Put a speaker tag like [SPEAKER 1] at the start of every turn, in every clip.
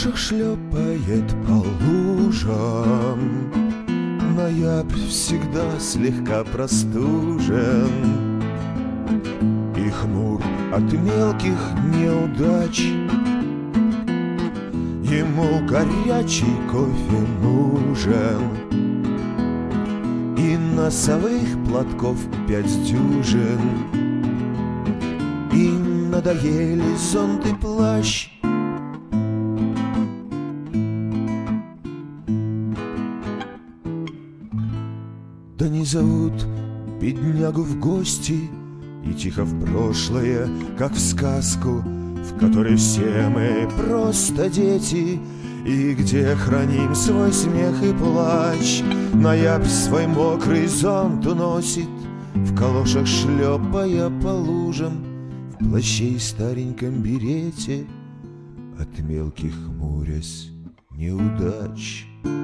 [SPEAKER 1] калошах шлепает по лужам. Ноябрь всегда слегка простужен и хмур от мелких неудач. Ему горячий кофе нужен и носовых платков 5 дюжин. И надоели зонт и плащ. Да не зовут беднягу в гости и тихо в прошлое, как в сказку, в которой все мы просто дети, и где храним свой смех и плач. Ноябрь свой мокрый зонт уносит, в калошах шлепая по лужам, в плаще и стареньком берете, от мелких хмурясь неудач.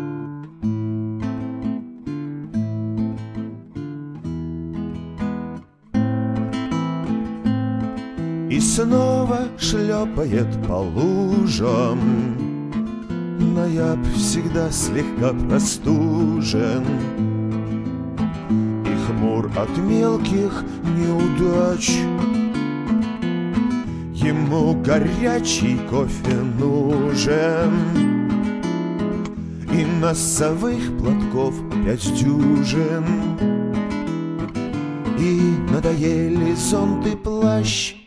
[SPEAKER 1] И снова шлепает по лужам. Ноябрь всегда слегка простужен и хмур от мелких неудач. Ему горячий кофе нужен и носовых платков 5 дюжин. И надоели зонт и плащ.